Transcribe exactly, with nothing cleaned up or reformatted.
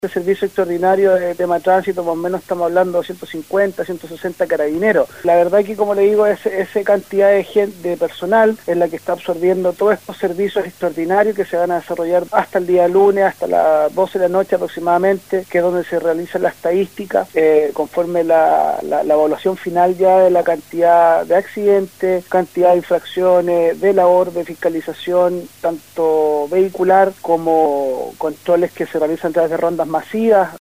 De servicio extraordinario de tema de tránsito, más o menos estamos hablando de ciento cincuenta, ciento sesenta carabineros. La verdad que, como le digo, es, esa cantidad de gente, de personal es la que está absorbiendo todos estos servicios extraordinarios que se van a desarrollar hasta el día lunes, hasta las doce de la noche aproximadamente, que es donde se realiza la estadística, eh, conforme la, la, la evaluación final ya de la cantidad de accidentes, cantidad de infracciones, de labor de fiscalización, tanto vehicular como controles que se realizan a través de rondas masivas.